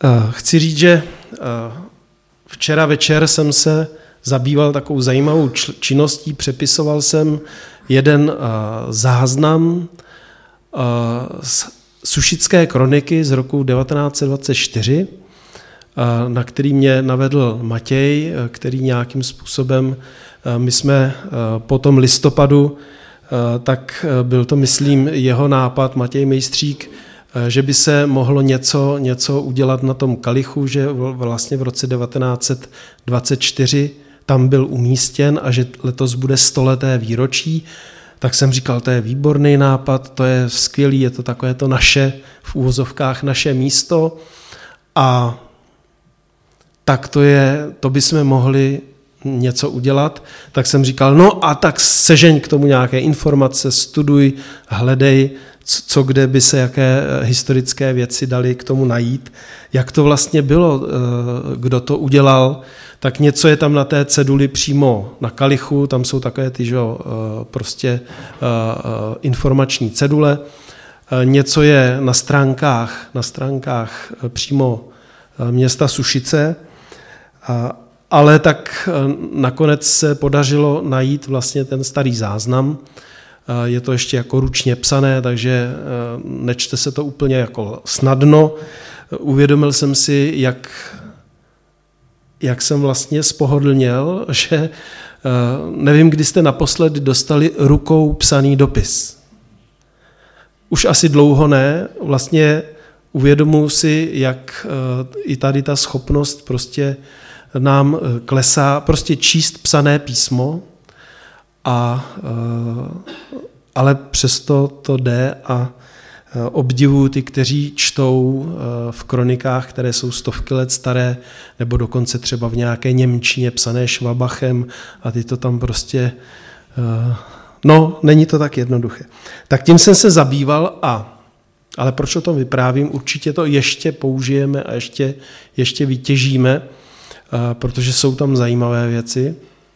Chci říct, že včera večer jsem se zabýval takovou zajímavou činností, přepisoval jsem jeden záznam z Sušické kroniky z roku 1924, na který mě navedl Matěj, který nějakým způsobem, my jsme po tom listopadu, tak byl to, myslím, jeho nápad, Matěj Mejstřík, že by se mohlo něco udělat na tom kalichu, že vlastně v roce 1924 tam byl umístěn a že letos bude 100leté výročí. Tak jsem říkal, to je výborný nápad, to je skvělý, je to takové to naše, v úvozovkách naše místo a tak to bychom mohli něco udělat. Tak jsem říkal, no a tak sežeň k tomu nějaké informace, studuj, hledej, co kde by se, jaké historické věci dali k tomu najít, jak to vlastně bylo, kdo to udělal, tak něco je tam na té ceduli přímo na kalichu, tam jsou takové ty, prostě informační cedule, něco je na stránkách přímo města Sušice, ale tak nakonec se podařilo najít vlastně ten starý záznam. Je to ještě jako ručně psané, takže nečte se to úplně jako snadno. Uvědomil jsem si, jak jsem vlastně spohodlněl, že nevím, kdy jste naposledy dostali rukou psaný dopis. Už asi dlouho ne, vlastně uvědomuji si, jak i tady ta schopnost prostě nám klesá, prostě číst psané písmo, ale přesto to jde a obdivuju ty, kteří čtou v kronikách, které jsou 100 let staré, nebo dokonce třeba v nějaké němčině psané Švabachem a ty to tam prostě, není to tak jednoduché. Tak tím jsem se zabýval ale proč o tom vyprávím? Určitě to ještě použijeme a ještě vytěžíme, protože jsou tam zajímavé věci,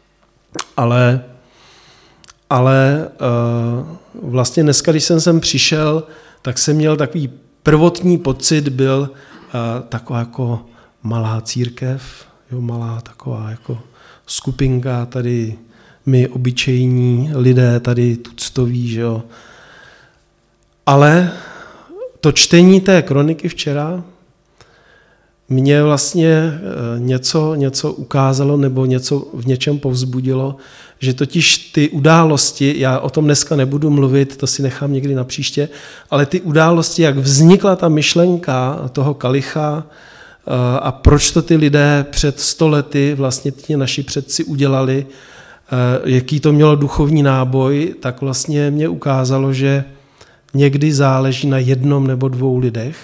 ale vlastně dneska, když jsem sem přišel, tak jsem měl takový prvotní pocit, byl taková jako malá církev, malá taková jako skupinka, tady my obyčejní lidé, tady tuctoví, že jo. Ale to čtení té kroniky včera mě vlastně něco ukázalo nebo něco v něčem povzbudilo, že totiž ty události, já o tom dneska nebudu mluvit, to si nechám někdy na příště, ale ty události, jak vznikla ta myšlenka toho kalicha a proč to ty lidé před 100 lety vlastně ti naši předci udělali, jaký to mělo duchovní náboj, tak vlastně mě ukázalo, že někdy záleží na jednom nebo 2 lidech,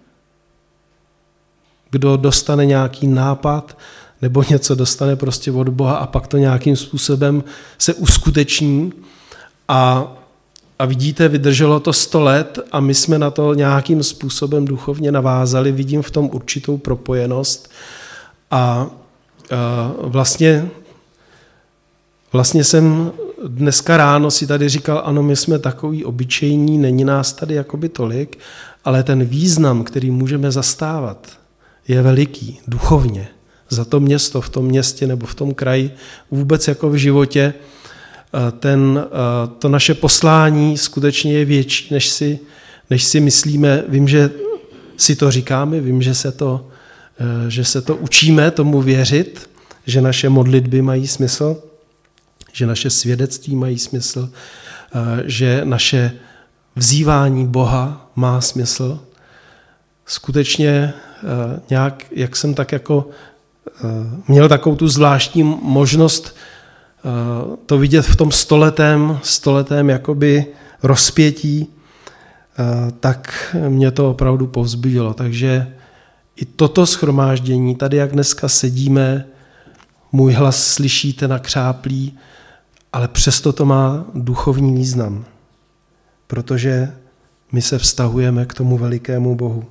kdo dostane nějaký nápad nebo něco dostane prostě od Boha a pak to nějakým způsobem se uskuteční a vidíte, vydrželo to 100 let a my jsme na to nějakým způsobem duchovně navázali, vidím v tom určitou propojenost a vlastně jsem dneska ráno si tady říkal, ano, my jsme takový obyčejní, není nás tady jakoby tolik, ale ten význam, který můžeme zastávat, je veliký, duchovně, za to město, v tom městě nebo v tom kraji, vůbec jako v životě, to naše poslání skutečně je větší, než si myslíme. Vím, že si to říkáme, vím, že se to učíme tomu věřit, že naše modlitby mají smysl, že naše svědectví mají smysl, že naše vzývání Boha má smysl. Skutečně nějak, jak jsem tak jako měl takovou tu zvláštní možnost to vidět v tom stoletém jakoby rozpětí, tak mě to opravdu povzbudilo. Takže i toto shromáždění, tady jak dneska sedíme, můj hlas slyšíte nakřáplý, ale přesto to má duchovní význam, protože my se vztahujeme k tomu velikému Bohu.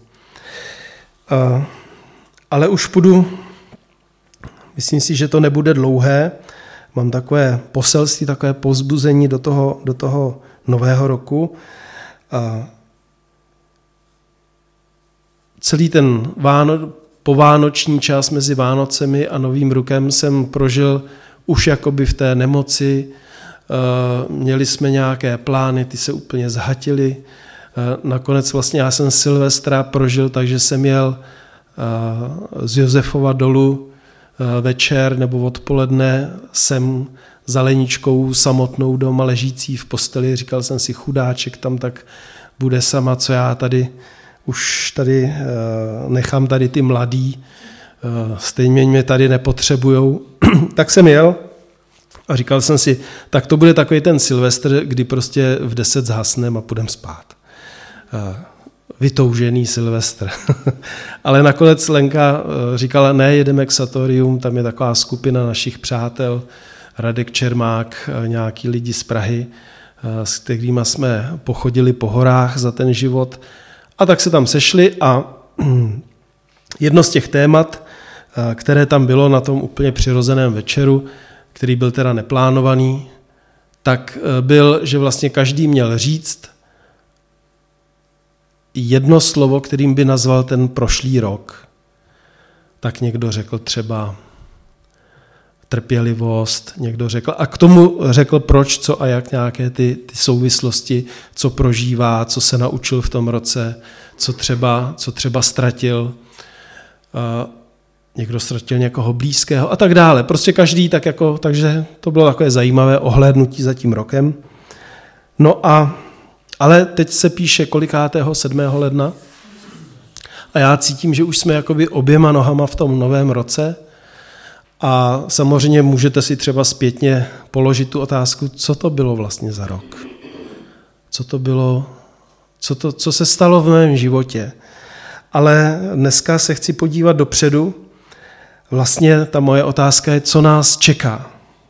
Ale už půjdu, myslím si, že to nebude dlouhé, mám takové poselství, takové povzbuzení do toho nového roku. Celý ten povánoční čas mezi Vánocemi a Novým rokem jsem prožil už jakoby v té nemoci. Měli jsme nějaké plány, ty se úplně zhatily. Nakonec vlastně já jsem Silvestra prožil, takže jsem jel z Josefova dolu večer nebo odpoledne jsem za Leničkou samotnou doma ležící v posteli. Říkal jsem si, chudáček tam tak bude sama, co já tady už tady nechám tady ty mladý, stejně mě tady nepotřebujou. Tak jsem jel a říkal jsem si, tak to bude takový ten Silvestr, kdy prostě v 10 zhasnem a půjdem spát. Vytoužený Silvestr. Ale nakonec Lenka říkala, ne, jedeme k Satorium, tam je taková skupina našich přátel, Radek Čermák, nějaký lidi z Prahy, s kterými jsme pochodili po horách za ten život. A tak se tam sešli a jedno z těch témat, které tam bylo na tom úplně přirozeném večeru, který byl teda neplánovaný, tak byl, že vlastně každý měl říct jedno slovo, kterým by nazval ten prošlý rok. Tak někdo řekl třeba trpělivost, někdo řekl, a k tomu řekl proč, co a jak, nějaké ty souvislosti, co prožívá, co se naučil v tom roce, co třeba ztratil. Někdo ztratil někoho blízkého a tak dále. Prostě každý tak jako, takže to bylo takové zajímavé ohlédnutí za tím rokem. No ale teď se píše kolikátého 7. ledna a já cítím, že už jsme jakoby oběma nohama v tom novém roce a samozřejmě můžete si třeba zpětně položit tu otázku, co to bylo vlastně za rok. Co to bylo, co se stalo v mém životě. Ale dneska se chci podívat dopředu. Vlastně ta moje otázka je, co nás čeká.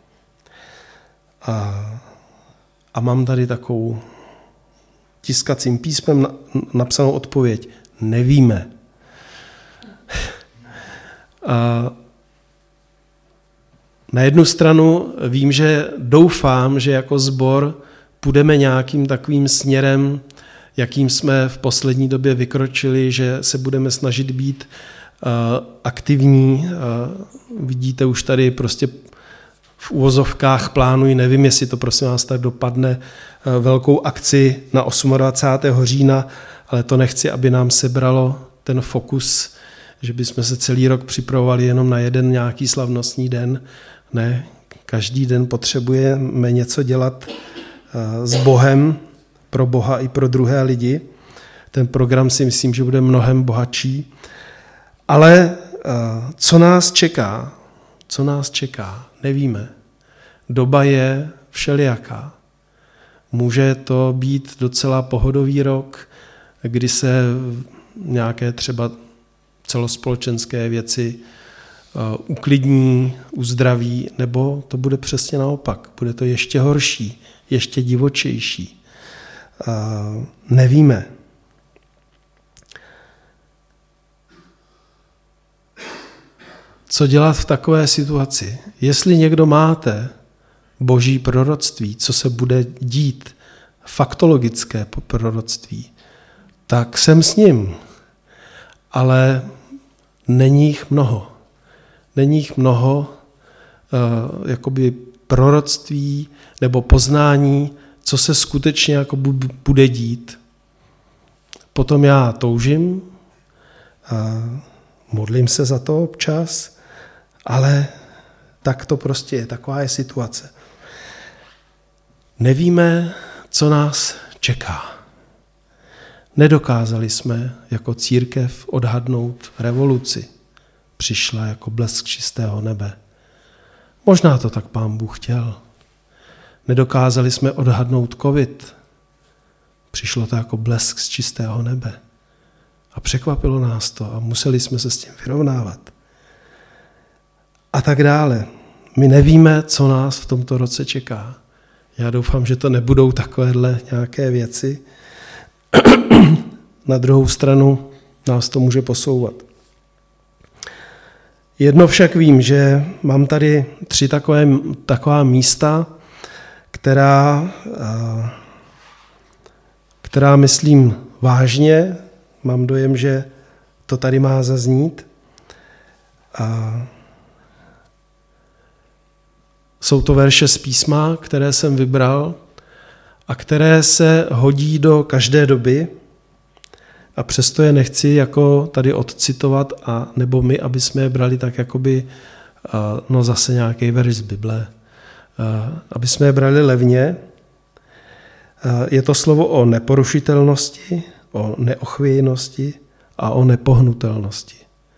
A mám tady takovou tiskacím písmem napsanou odpověď. Nevíme. Na jednu stranu vím, že doufám, že jako sbor půjdeme nějakým takovým směrem, jakým jsme v poslední době vykročili, že se budeme snažit být aktivní. Vidíte, už tady prostě v uvozovkách plánuji, nevím, jestli to prosím vás tak dopadne, velkou akci na 28. října, ale to nechci, aby nám sebralo ten fokus, že bychom se celý rok připravovali jenom na jeden nějaký slavnostní den. Ne, každý den potřebujeme něco dělat s Bohem, pro Boha i pro druhé lidi. Ten program si myslím, že bude mnohem bohatší. Ale co nás čeká? Co nás čeká? Nevíme. Doba je všelijaká. Může to být docela pohodový rok, kdy se nějaké třeba celospolečenské věci uklidní, uzdraví, nebo to bude přesně naopak. Bude to ještě horší, ještě divočejší. Nevíme. Co dělat v takové situaci? Jestli někdo máte boží proroctví, co se bude dít, faktologické proroctví, tak jsem s ním. Ale není jich mnoho. Není jich mnoho jakoby proroctví nebo poznání, co se skutečně jako bude dít. Potom já toužím, modlím se za to občas, ale tak to prostě je, taková je situace. Nevíme, co nás čeká. Nedokázali jsme jako církev odhadnout revoluci. Přišla jako blesk čistého nebe. Možná to tak Pán Bůh chtěl. Nedokázali jsme odhadnout covid. Přišlo to jako blesk z čistého nebe. A překvapilo nás to a museli jsme se s tím vyrovnávat. A tak dále. My nevíme, co nás v tomto roce čeká. Já doufám, že to nebudou takovéhle nějaké věci. Na druhou stranu nás to může posouvat. Jedno však vím, že mám tady 3 taková místa, která myslím vážně. Mám dojem, že to tady má zaznít. A jsou to verše z písma, které jsem vybral a které se hodí do každé doby a přesto je nechci jako tady odcitovat a nebo my, aby jsme je brali tak jakoby zase nějaký verš z Bible, aby jsme je brali levně. Je to slovo o neporušitelnosti, o neochvějnosti a o nepohnutelnosti.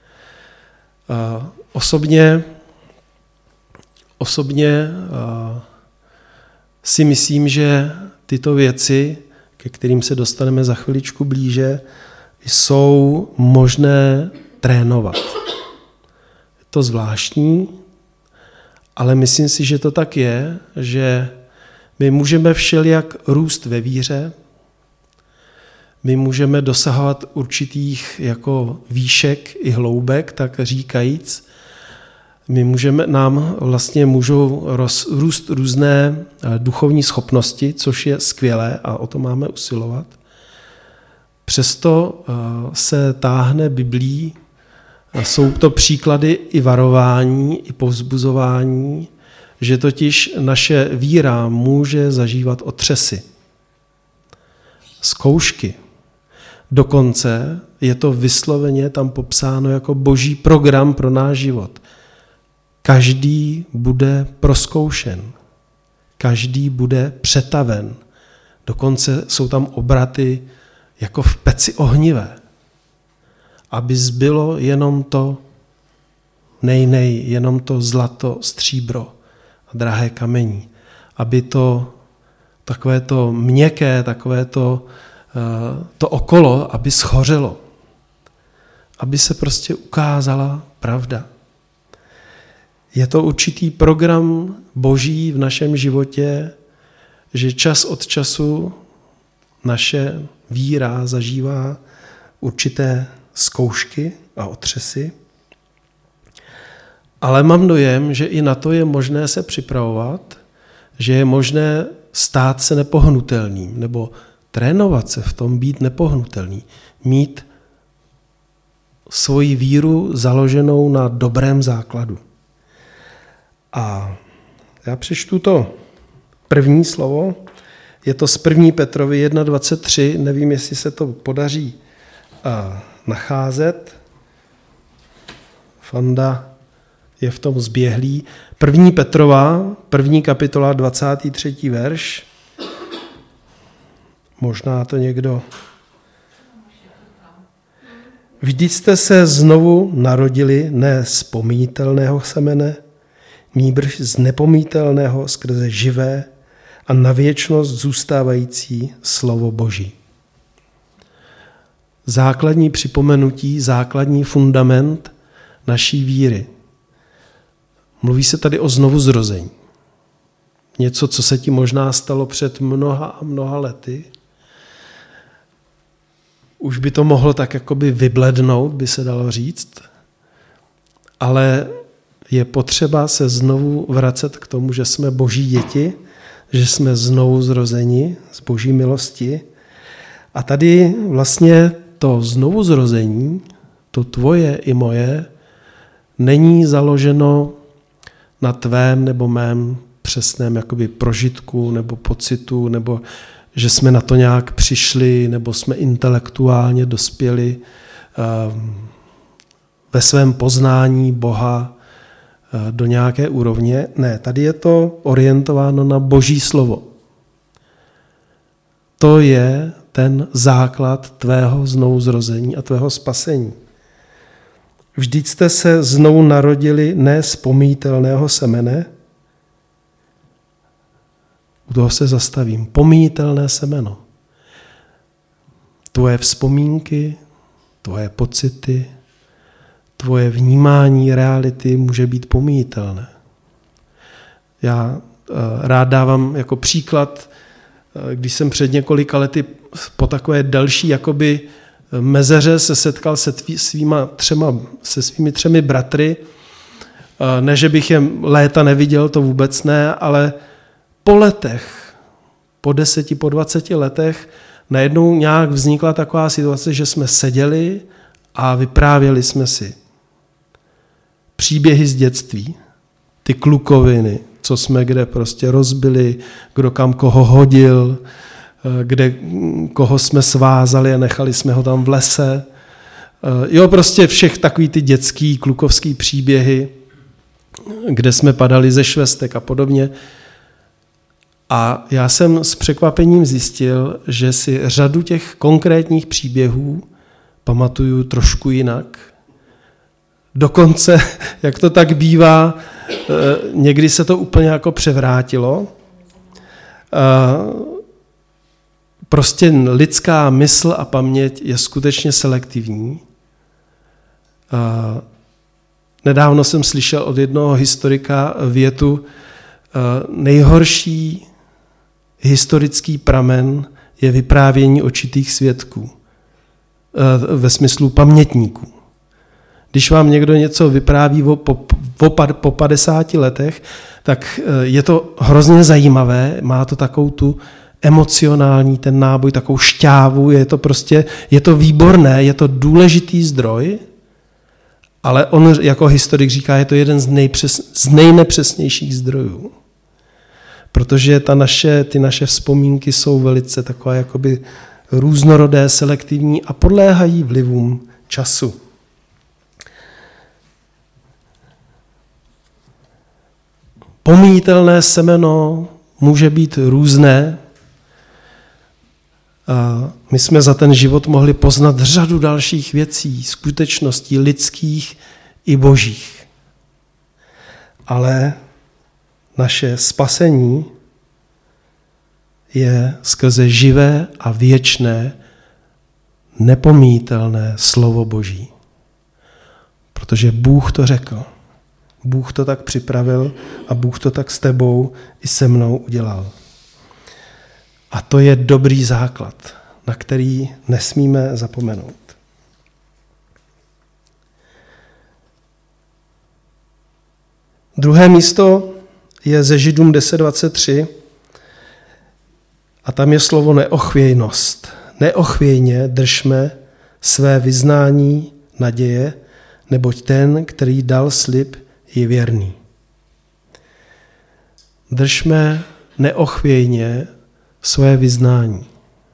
Osobně si myslím, že tyto věci, ke kterým se dostaneme za chviličku blíže, jsou možné trénovat. Je to zvláštní, ale myslím si, že to tak je, že my můžeme všelijak růst ve víře, my můžeme dosahovat určitých jako výšek i hloubek, tak říkajíc. Nám vlastně můžou růst různé duchovní schopnosti, což je skvělé a o to máme usilovat. Přesto se táhne Biblí, jsou to příklady i varování, i povzbuzování, že totiž naše víra může zažívat otřesy, zkoušky. Dokonce je to vysloveně tam popsáno jako boží program pro náš život. Každý bude prozkoušen, každý bude přetaven. Dokonce jsou tam obraty jako v peci ohnivé, aby zbylo jenom to jenom to zlato, stříbro a drahé kamení. Aby to takové to měkké, takové to okolo, aby schořelo. Aby se prostě ukázala pravda. Je to určitý program boží v našem životě, že čas od času naše víra zažívá určité zkoušky a otřesy. Ale mám dojem, že i na to je možné se připravovat, že je možné stát se nepohnutelným nebo trénovat se v tom být nepohnutelný, mít svoji víru založenou na dobrém základu. A já přečtu to první slovo, je to z 1. Petrovi 1.23, nevím, jestli se to podaří nacházet. Fanda je v tom zběhlý. 1. Petrova, 1. kapitola, 23. verš. Možná to někdo... Vždyť jste se znovu narodili ne z pomíjitelného semene, nýbrž z nepomíjitelného skrze živé a na věčnost zůstávající slovo Boží. Základní připomenutí, základní fundament naší víry. Mluví se tady o znovuzrození. Něco, co se ti možná stalo před mnoha a mnoha lety. Už by to mohlo tak jakoby vyblednout, by se dalo říct, ale je potřeba se znovu vracet k tomu, že jsme Boží děti, že jsme znovu zrozeni z Boží milosti. A tady vlastně to znovuzrození, to tvoje i moje, není založeno na tvém nebo mém přesném jakoby prožitku nebo pocitu, nebo že jsme na to nějak přišli, nebo jsme intelektuálně dospěli ve svém poznání Boha do nějaké úrovně. Ne, tady je to orientováno na Boží slovo. To je ten základ tvého znovuzrození a tvého spasení. Vždyť jste se znovu narodili ne z pomíjitelného semene, u toho se zastavím. Pomíjitelné semeno. Tvoje vzpomínky, tvoje pocity, tvoje vnímání reality může být pomíjitelné. Já rád dávám jako příklad, když jsem před několika lety po takové další jakoby mezeře se setkal se svými 3 bratry. Ne, že bych je léta neviděl, to vůbec ne, ale po letech, po 10, po 20 letech najednou nějak vznikla taková situace, že jsme seděli a vyprávěli jsme si. příběhy z dětství, ty klukoviny, co jsme kde prostě rozbili, kdo kam koho hodil, kde koho jsme svázali a nechali jsme ho tam v lese. Jo, prostě všech takový ty dětský, klukovský příběhy, kde jsme padali ze švestek a podobně. A já jsem s překvapením zjistil, že si řadu těch konkrétních příběhů pamatuju trošku jinak. Dokonce, jak to tak bývá, někdy se to úplně jako převrátilo. Prostě lidská mysl a paměť je skutečně selektivní. Nedávno jsem slyšel od jednoho historika větu: nejhorší historický pramen je vyprávění očitých svědků, ve smyslu pamětníků. Když vám někdo něco vypráví po 50 letech, tak je to hrozně zajímavé, má to takovou tu emocionální ten náboj, takovou šťávu, je to výborné, je to důležitý zdroj, ale on jako historik říká, je to jeden z nejnepřesnějších zdrojů. Protože ty naše vzpomínky jsou velice takové jakoby různorodé, selektivní a podléhají vlivům času. Pomíjitelné semeno může být různé. My jsme za ten život mohli poznat řadu dalších věcí, skutečností lidských i božích. Ale naše spasení je skrze živé a věčné, nepomíjitelné slovo Boží. Protože Bůh to řekl. Bůh to tak připravil a Bůh to tak s tebou i se mnou udělal. A to je dobrý základ, na který nesmíme zapomenout. Druhé místo je ze Židům 10:23 a tam je slovo neochvějnost. Neochvějně držme své vyznání naděje, neboť ten, který dal slib, je věrný. Držme neochvějně své vyznání.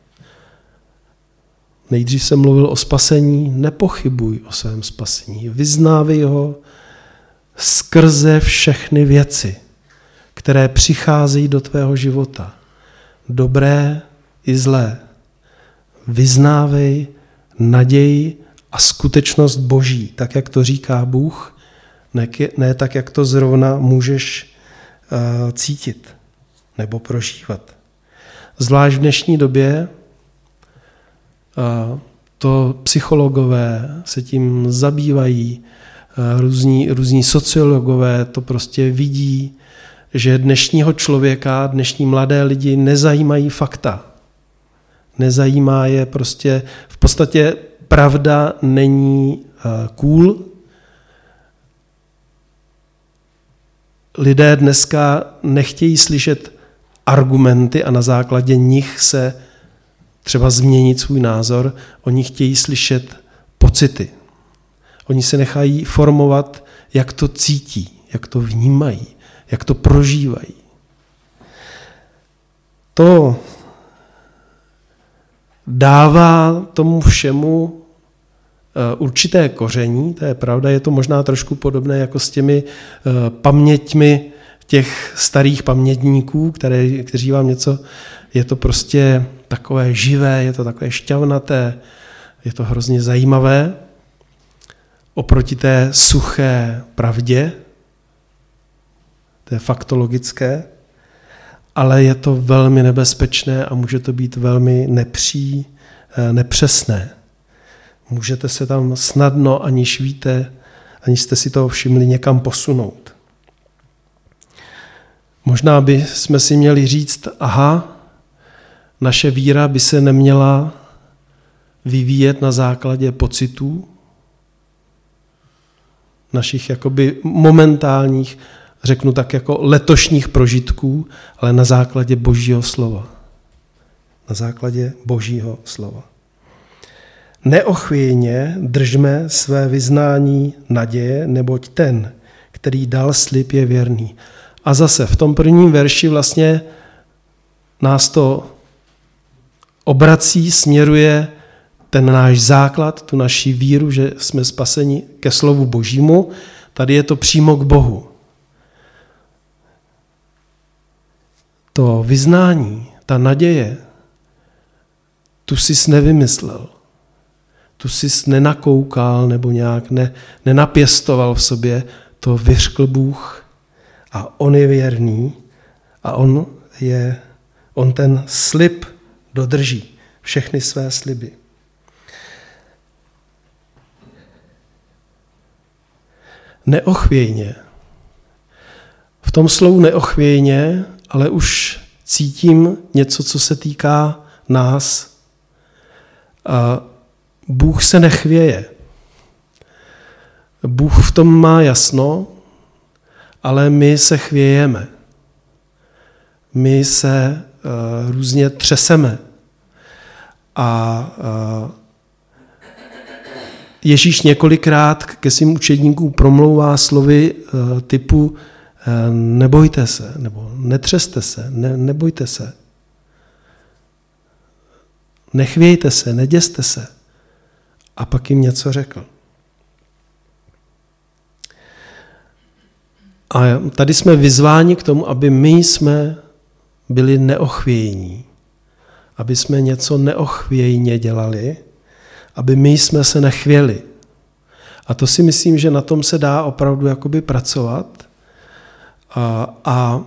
Nejdřív jsem mluvil o spasení, nepochybuj o svém spasení. Vyznávej ho skrze všechny věci, které přicházejí do tvého života. Dobré i zlé. Vyznávej naději a skutečnost Boží, tak jak to říká Bůh, ne tak, jak to zrovna můžeš cítit nebo prožívat. Zvlášť v dnešní době to psychologové se tím zabývají, různí sociologové to prostě vidí, že dnešního člověka, dnešní mladé lidi nezajímají fakta. Nezajímá je prostě, v podstatě pravda není cool. Lidé dneska nechtějí slyšet argumenty a na základě nich se třeba změnit svůj názor, oni chtějí slyšet pocity. Oni se nechají formovat, jak to cítí, jak to vnímají, jak to prožívají. To dává tomu všemu určité koření, to je pravda, je to možná trošku podobné jako s těmi paměťmi těch starých pamětníků, kteří vám něco, je to prostě takové živé, je to takové šťavnaté, je to hrozně zajímavé, oproti té suché pravdě, to je faktologické, ale je to velmi nebezpečné a může to být velmi nepřesné. Můžete se tam snadno, aniž jste si toho všimli, někam posunout. Možná bychom si měli říct, naše víra by se neměla vyvíjet na základě pocitů, našich jakoby momentálních, řeknu tak jako letošních prožitků, ale na základě Božího slova. Na základě Božího slova. Neochvějně držme své vyznání naděje, neboť ten, který dal slib, je věrný. A zase v tom prvním verši vlastně nás to obrací, směruje ten náš základ, tu naši víru, že jsme spaseni ke slovu Božímu. Tady je to přímo k Bohu. To vyznání, ta naděje, tu jsi nevymyslel. Tu jsi nenakoukal nebo nějak nenapěstoval v sobě. To vyřkl Bůh a on je věrný a on ten slib dodrží. Všechny své sliby. Neochvějně. V tom slovu neochvějně, ale už cítím něco, co se týká nás. A Bůh se nechvěje. Bůh v tom má jasno, ale my se chvějeme. My se různě třeseme. A Ježíš několikrát ke svým učedníkům promlouvá slovy typu nebojte se, nebo netřeste se, nebojte se. Nechvějte se, neděste se. A pak jim něco řekl. A tady jsme vyzváni k tomu, aby my jsme byli neochvějní. Aby jsme něco neochvějně dělali, aby my jsme se nechvěli. A to si myslím, že na tom se dá opravdu jakoby pracovat. A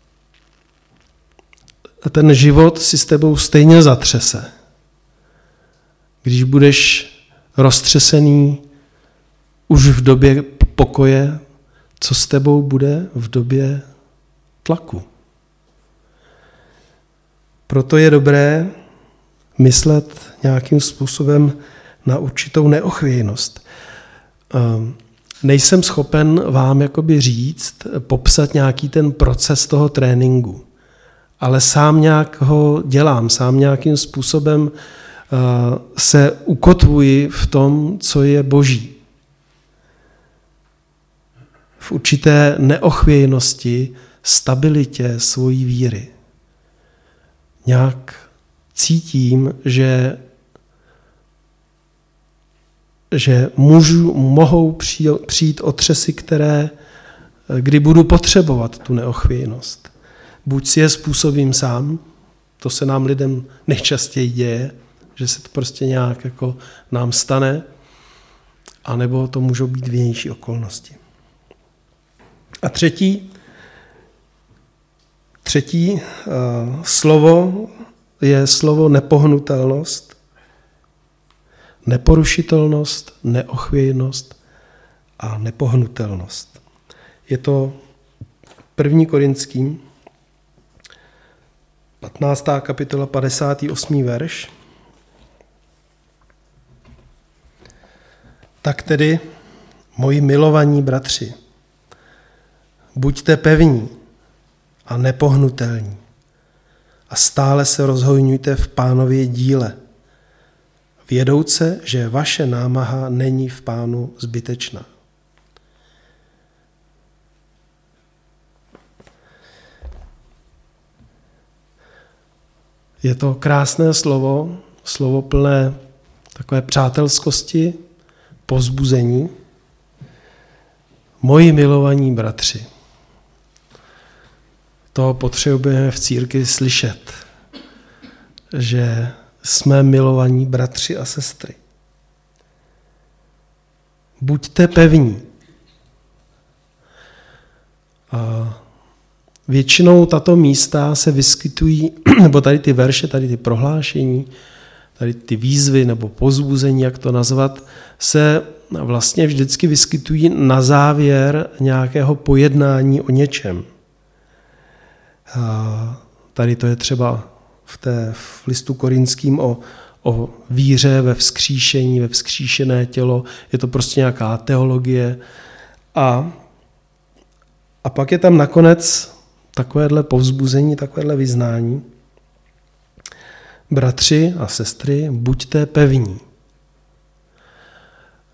ten život si s tebou stejně zatřese. Když budeš roztřesený už v době pokoje, co s tebou bude v době tlaku. Proto je dobré myslet nějakým způsobem na určitou neochvějnost. Nejsem schopen vám jakoby říct, popsat nějaký ten proces toho tréninku, ale sám nějak ho dělám, sám nějakým způsobem se ukotvuji v tom, co je Boží. V určité neochvějnosti, stabilitě svojí víry. Nějak cítím, že mohou přijít otřesy, kdy budu potřebovat tu neochvějnost. Buď si je způsobím sám, to se nám lidem nejčastěji děje, že se to prostě nějak jako nám stane, anebo to můžou být vnější okolnosti. A třetí slovo je slovo nepohnutelnost, neporušitelnost, neochvějnost a nepohnutelnost. Je to 1. Korinským, 15. kapitola, 58. verš. Tak tedy, moji milovaní bratři, buďte pevní a nepohnutelní a stále se rozhojňujte v Pánově díle, vědouce, že vaše námaha není v Pánu zbytečná. Je to krásné slovo plné takové přátelskosti, povzbuzení. Moji milovaní bratři. To potřebujeme v církvi slyšet, že jsme milovaní bratři a sestry. Buďte pevní. A většinou tato místa se vyskytují, nebo tady ty verše, tady ty prohlášení, tady ty výzvy nebo povzbuzení, jak to nazvat, se vlastně vždycky vyskytují na závěr nějakého pojednání o něčem. A tady to je třeba v listu Korinským o víře ve vzkříšení, ve vzkříšené tělo. Je to prostě nějaká teologie. A pak je tam nakonec takovéhle povzbuzení, takovéhle vyznání. Bratři a sestry, buďte pevní.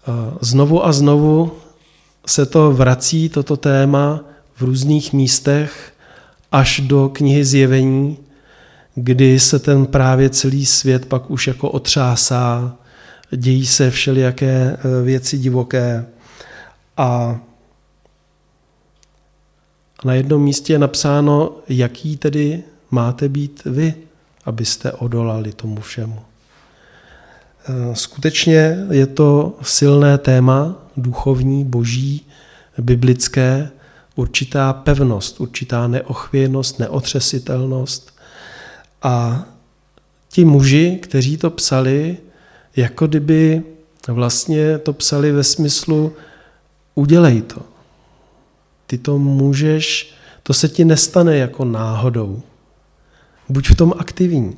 Znovu a znovu se to vrací, toto téma, v různých místech až do knihy Zjevení, kdy se ten právě celý svět pak už jako otřásá, dějí se všelijaké věci divoké a na jednom místě je napsáno, jaký tedy máte být vy, abyste odolali tomu všemu. Skutečně je to silné téma, duchovní, boží, biblické, určitá pevnost, určitá neochvějnost, neotřesitelnost. A ti muži, kteří to psali, jako kdyby vlastně to psali ve smyslu udělej to. Ty to můžeš, to se ti nestane jako náhodou. Buď v tom aktivní.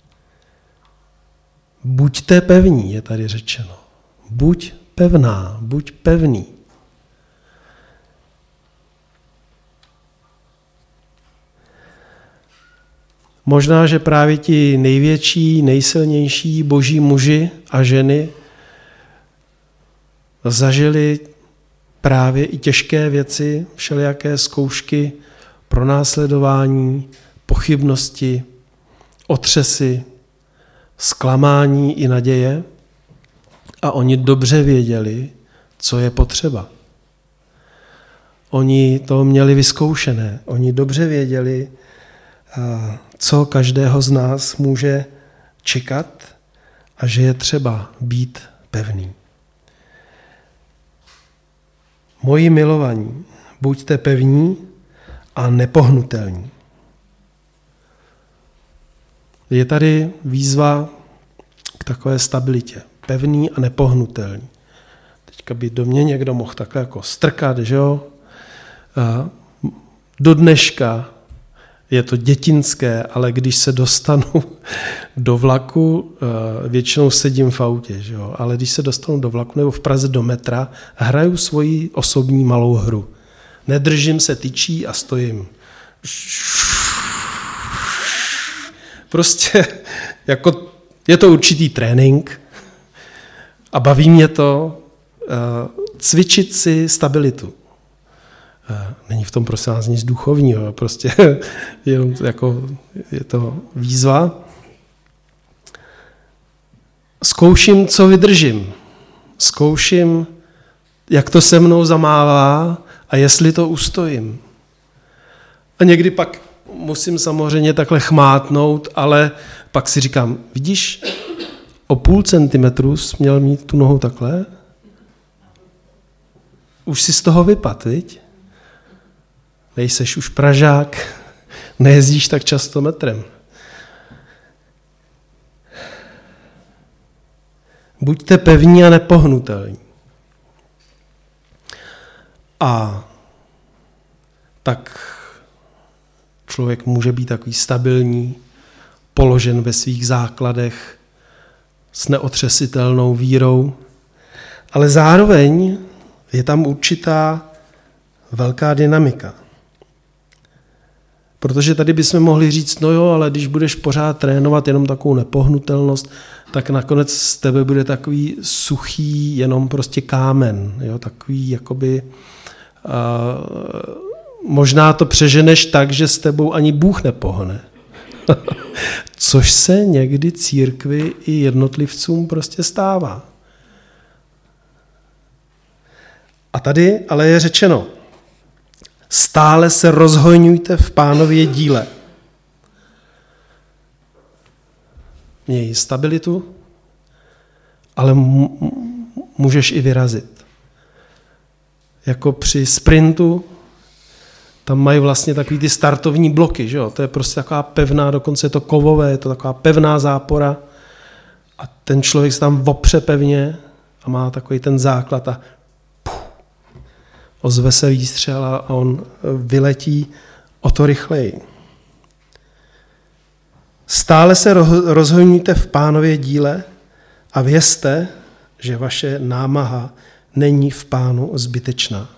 Buďte pevní, je tady řečeno. Buď pevná, buď pevný. Možná, že právě ti největší, nejsilnější boží muži a ženy zažili právě i těžké věci, všelijaké zkoušky, pronásledování, pochybnosti, otřesy, zklamání i naděje a oni dobře věděli, co je potřeba. Oni to měli vyzkoušené, oni dobře věděli, co každého z nás může čekat a že je třeba být pevný. Moji milovaní, buďte pevní a nepohnutelní. Je tady výzva k takové stabilitě. Pevný a nepohnutelný. Teďka by do mě někdo mohl takhle jako strkat, že jo? Do dneška je to dětinské, ale když se dostanu do vlaku, většinou sedím v autě, že jo? Ale když se dostanu do vlaku nebo v Praze do metra, hraju svoji osobní malou hru. Nedržím se tyčí a stojím. Prostě jako je to určitý trénink a baví mě to cvičit si stabilitu. Není v tom prosím vás nic duchovního, prostě je to výzva. Zkouším, co vydržím. Zkouším, jak to se mnou zamává a jestli to ustojím. A někdy pak musím samozřejmě takhle chmátnout, ale pak si říkám, vidíš, o 0,5 centimetru jsi měl mít tu nohu takhle? Už si z toho vypad, viď? Nejseš už Pražák, nejezdíš tak často metrem. Buďte pevní a nepohnutelní. A tak člověk může být takový stabilní, položen ve svých základech, s neotřesitelnou vírou, ale zároveň je tam určitá velká dynamika. Protože tady bychom mohli říct, no jo, ale když budeš pořád trénovat jenom takovou nepohnutelnost, tak nakonec z tebe bude takový suchý, jenom prostě kámen, jo, takový jakoby možná to přeženeš tak, že s tebou ani Bůh nepohne. Což se někdy církvi i jednotlivcům prostě stává. A tady ale je řečeno, stále se rozhojňujte v Pánově díle. Měj stabilitu, ale můžeš i vyrazit. Jako při sprintu, tam mají vlastně takový ty startovní bloky, že jo? To je prostě taková pevná, dokonce je to kovové, je to taková pevná zápora a ten člověk se tam opře pevně a má takový ten základ a ozve se výstřel a on vyletí o to rychleji. Stále se rozhojňujte v Pánově díle a vězte, že vaše námaha není v Pánu zbytečná.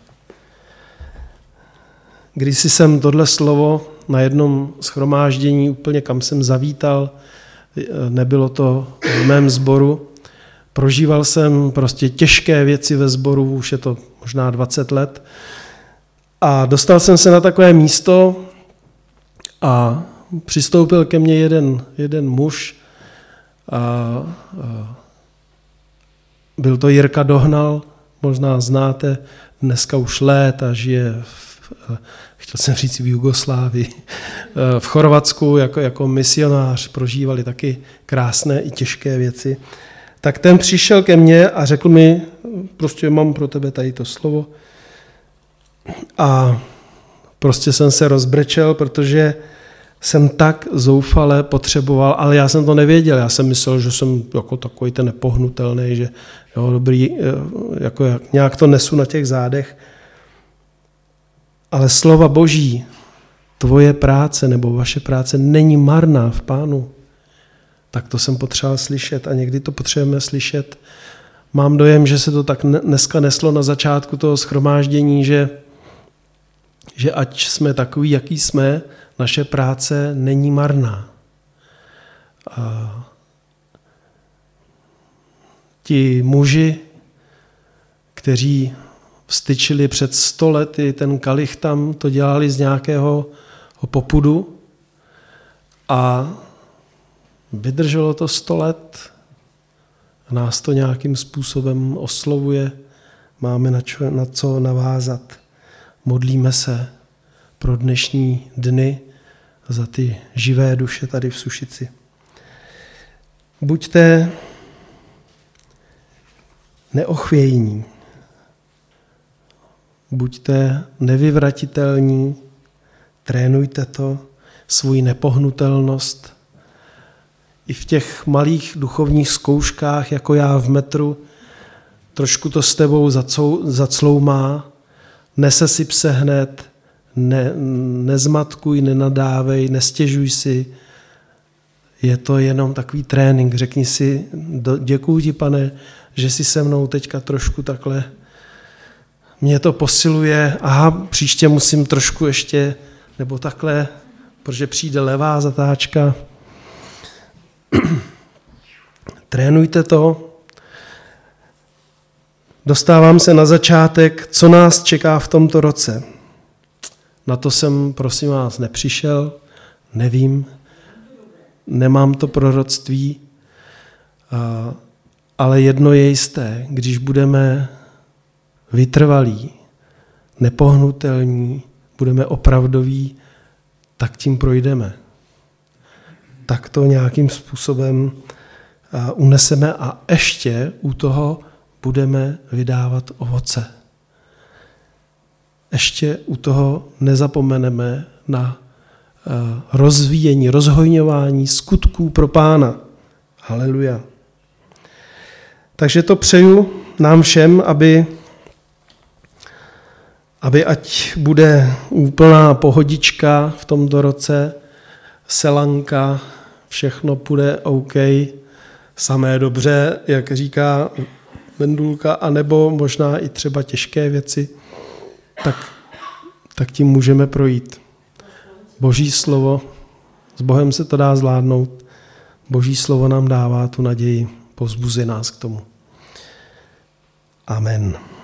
Když jsem tohle slovo na jednom shromáždění úplně kam jsem zavítal, nebylo to v mém sboru, Prožíval jsem prostě těžké věci ve sboru, už je to možná 20 let. A dostal jsem se na takové místo a přistoupil ke mně jeden muž. Byl to Jirka Dohnal, možná znáte, dneska už let a žije chtěl jsem říct v Jugoslávii, v Chorvatsku jako misionář, prožívali taky krásné i těžké věci. Tak ten přišel ke mně a řekl mi, prostě mám pro tebe tady to slovo. A prostě jsem se rozbrečel, protože jsem tak zoufale potřeboval, ale já jsem to nevěděl. Já jsem myslel, že jsem jako takový ten nepohnutelný, že jo, dobrý, jako nějak to nesu na těch zádech. Ale slova Boží, tvoje práce nebo vaše práce není marná v Pánu. Tak to jsem potřeboval slyšet a někdy to potřebujeme slyšet. Mám dojem, že se to tak dneska neslo na začátku toho shromáždění, že ať jsme takový, jaký jsme, naše práce není marná. A ti muži, kteří vstyčili před 100 lety ten kalich tam, to dělali z nějakého popudu a vydrželo to 100 let. Nás to nějakým způsobem oslovuje, máme na co navázat. Modlíme se pro dnešní dny za ty živé duše tady v Sušici. Buďte neochvějní, buďte nevyvratitelní, trénujte to, svou nepohnutelnost. I v těch malých duchovních zkouškách, jako já v metru, trošku to s tebou zacloumá, nesesyp se hned, nezmatkuj, nenadávej, nestěžuj si. Je to jenom takový trénink. Řekni si, děkuji ti, Pane, že jsi se mnou teďka trošku takhle. Mě to posiluje, příště musím trošku ještě, nebo takhle, protože přijde levá zatáčka. Trénujte to. Dostávám se na začátek, co nás čeká v tomto roce. Na to jsem, prosím vás, nepřišel, nevím, nemám to proroctví, ale jedno je jisté, když budeme vytrvalí, nepohnutelní, budeme opravdoví, tak tím projdeme. Tak to nějakým způsobem uneseme a ještě u toho budeme vydávat ovoce. Ještě u toho nezapomeneme na rozvíjení, rozhojňování skutků pro Pána. Haleluja. Takže to přeju nám všem, aby ať bude úplná pohodička v tomto roce, selanka, všechno půjde OK, samé dobře, jak říká Vendulka, anebo možná i třeba těžké věci, tak tím můžeme projít. Boží slovo, s Bohem se to dá zvládnout, Boží slovo nám dává tu naději, povzbuzuje nás k tomu. Amen.